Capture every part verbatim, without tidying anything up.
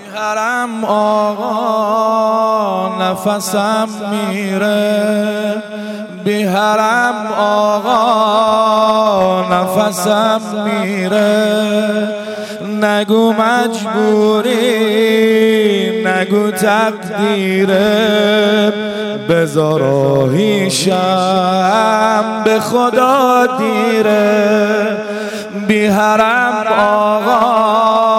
حرم آقا نفسم میره، بی حرم آقا نفسم میره. نگو مجبوری نگو تقدیره، بذار آهیشم به خدا دیره. بی حرم آقا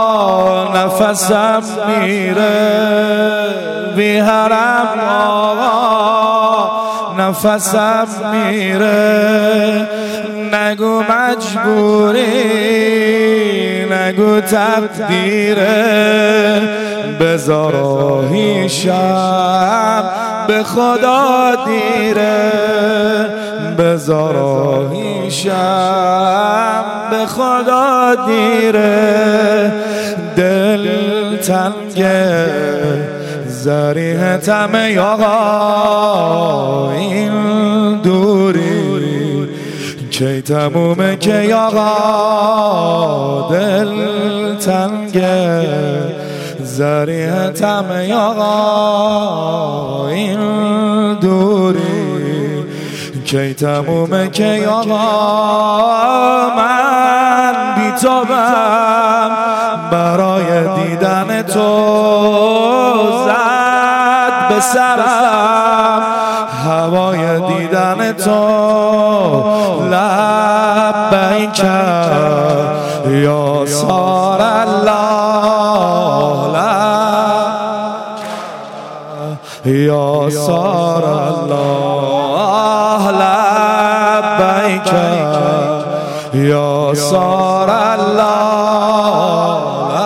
نفسم میره، بی حرم آقا نفسم میره. نگو مجبوری نگو تقدیره، بذار آهیشم به خدا دیره، بذار آهیشم به خدا دیره. دل تنگه زریح تمه آقا، این دوری کی تمومه که آقا. دل تنگه زریح تمه آقا، این دوری کی تمومه که آقا. من بی تابم برای دیدن تو، زد به سرم هوای دیدن تو. لبیک یا سار الله، یا سار الله. لبیک یا سار الله،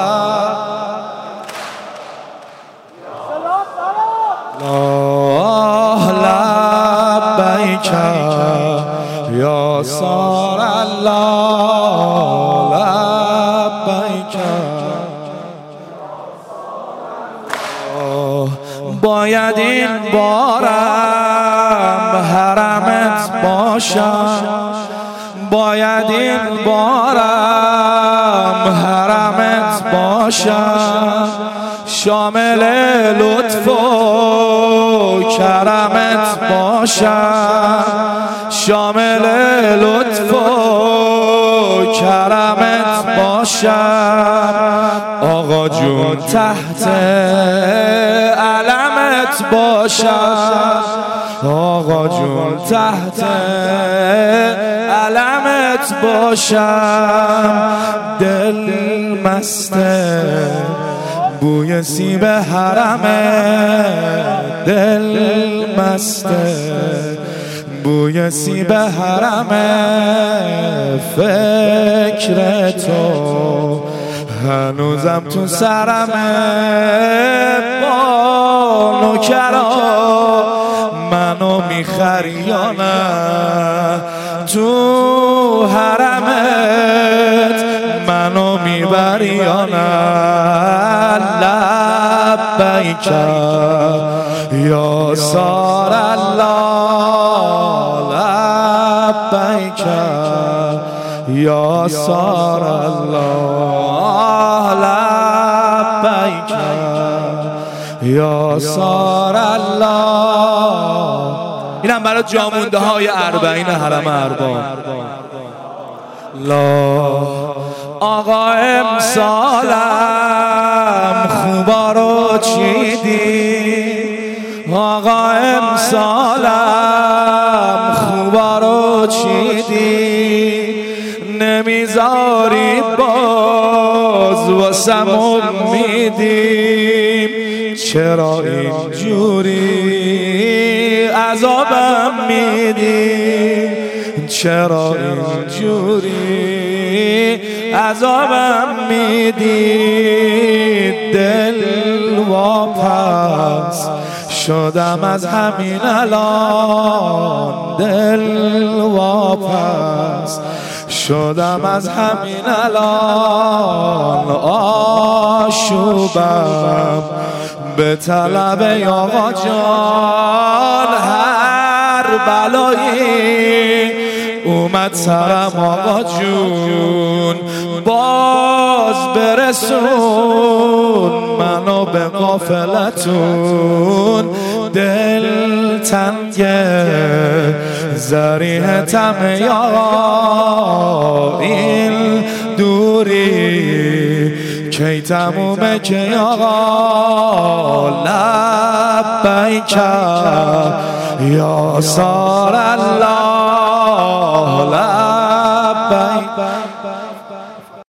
لبیک یا سار الله، لبیک. باید این بارم حرمت باشم، باید این بارم حرمت باشم. شامل لطف و کرمت باشم، شامل لطف و کرمت باشم. آقا جون تحت علمت باشم، آقا جون تحت علمت باشم. دل مسته بوی سیب حرمه، دل مسته بوی سیب حرمه. فکر تو هنوزم تو سرمه، با نوکرا منو میخری یا نه؟ تو حرمت منو میبری یا نه؟ لبیک یا سار الله، لبیک یا سار الله، لبیک یا سار الله. اینم برای جامونده های اربعین حرم ارباب. لا آقا امسالم خوبا رو چیدی، آقا امسالم خوبا رو چیدی. نمیذاری باز واسم امیدیم، چرا اینجوری عذابم میدی؟ چرا اینجوری عذابم میدی؟ دل واپس شدم از همین الان، دل واپس شدم از همین الان. آشوبم به طلب آقا جان، هر بلایی اومد سرم آقا جون. باز برسون منو به غافلتون. دل تنگه ذریحتم یا این دوری کی تمومه که آقا لبیک یا سار الله لبیک.